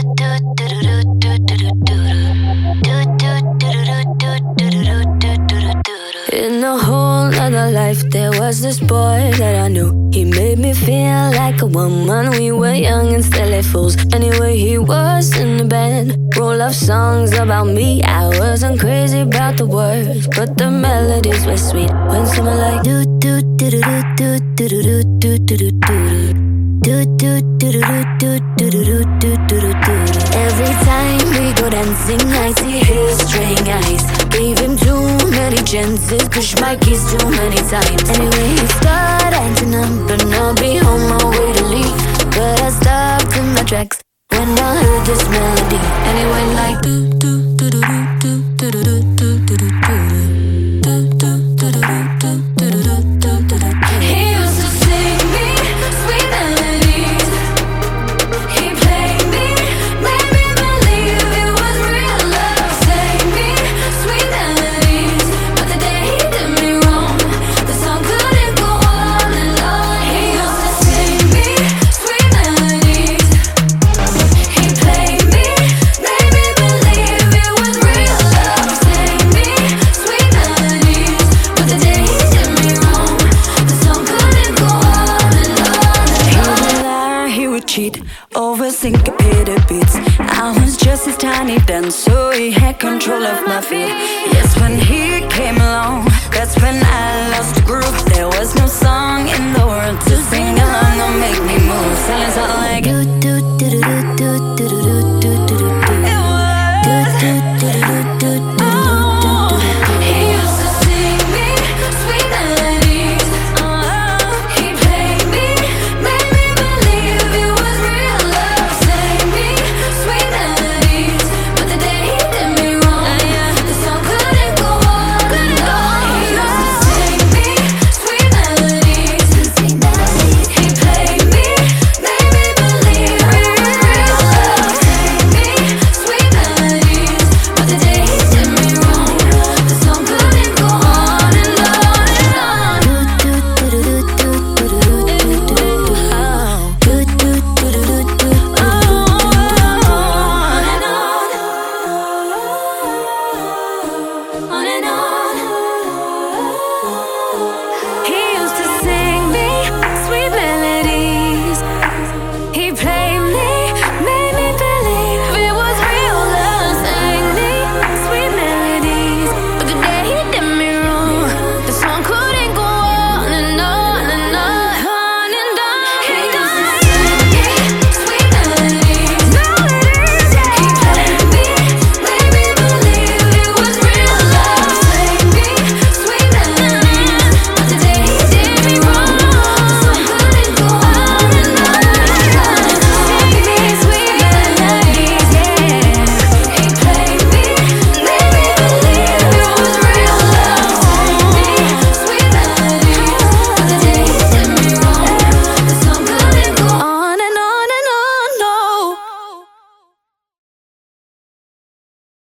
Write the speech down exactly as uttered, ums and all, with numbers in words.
In a whole other life, there was this boy that I knew. He made me feel like a woman. We were young and silly fools. Anyway, he was in the band. Wrote love songs about me. I wasn't crazy about the words, but the melodies were sweet. When someone like do do do do do do do do do do do. Do do do do do do do do do do. Every time we go dancing, I see his string eyes. Gave him too many chances, pushed my keys too many times. Anyway, he started acting up, and I'll be on my way to leave. But I stopped in my tracks when I heard this melody, and it went like do do do do do do do do do do do. Over syncopated beats. I was just his tiny dance, so he had control of my feet. Yes, when he came along, that's when I lost the groove. There was no song in the world to sing along or make me move. Silence all like do do